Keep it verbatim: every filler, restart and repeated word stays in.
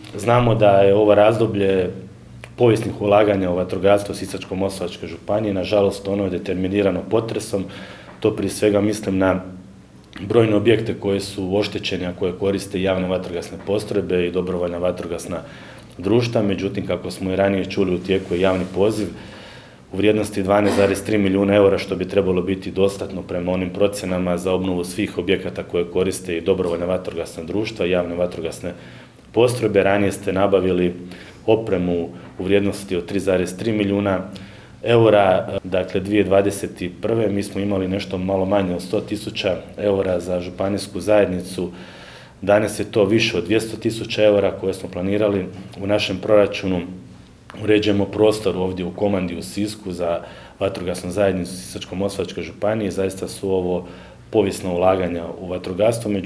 Znamo da je ovo razdoblje povijesnih ulaganja u vatrogastvo Sisačko-moslavačke županije, nažalost ono je determinirano potresom, to prije svega mislim na brojne objekte koji su oštećeni, a koje koriste javne vatrogasne postrojbe i dobrovoljna vatrogasna društva, međutim kako smo i ranije čuli u tijeku je javni poziv u vrijednosti dvanaest zarez tri milijuna eura, što bi trebalo biti dostatno prema onim procjenama za obnovu svih objekata koje koriste i dobrovoljna vatrogasna društva i javne vatrogasne postrojbe. Ranije ste nabavili opremu u vrijednosti od tri zarez tri milijuna eura, dakle dvije tisuće dvadeset prve. mi smo imali nešto malo manje od sto tisuća eura za županijsku zajednicu, danas je to više od dvjesto tisuća eura koje smo planirali u našem proračunu. Uređujemo prostor ovdje u Komandi u Sisku za vatrogasnu zajednicu Sisačko-moslavačke županije, zaista su ovo povijesna ulaganja u vatrogastvo, međutim